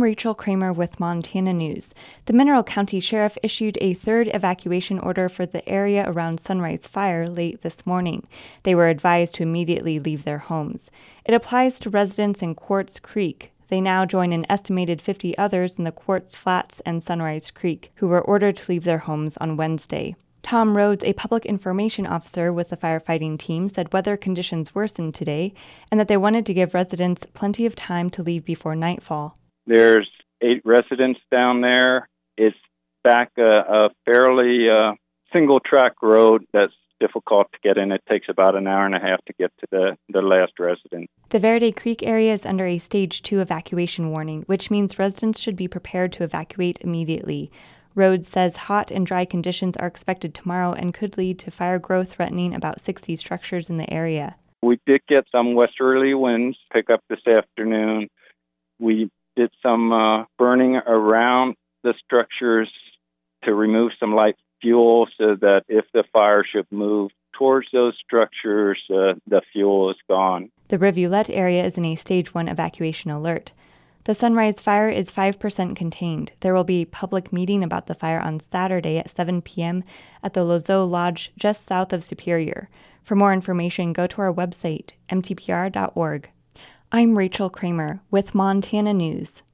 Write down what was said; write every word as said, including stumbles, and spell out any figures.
I'm Rachel Kramer with Montana News. The Mineral County Sheriff issued a third evacuation order for the area around Sunrise Fire late this morning. They were advised to immediately leave their homes. It applies to residents in Quartz Creek. They now join an estimated fifty others in the Quartz Flats and Sunrise Creek, who were ordered to leave their homes on Wednesday. Tom Rhodes, a public information officer with the firefighting team, said weather conditions worsened today and that they wanted to give residents plenty of time to leave before nightfall. There's eight residents down there. It's back a, a fairly uh, single-track road that's difficult to get in. It takes about an hour and a half to get to the, the last resident. The Verde Creek area is under a Stage two evacuation warning, which means residents should be prepared to evacuate immediately. Rhodes says hot and dry conditions are expected tomorrow and could lead to fire growth threatening about sixty structures in the area. We did get some westerly winds pick up this afternoon. We did some uh, burning around the structures to remove some light fuel so that if the fire should move towards those structures, uh, the fuel is gone. The Rivulet area is in a Stage one evacuation alert. The Sunrise Fire is five percent contained. There will be a public meeting about the fire on Saturday at seven p.m. at the Lozeau Lodge just south of Superior. For more information, go to our website, m t p r dot org. I'm Rachel Kramer with Montana News.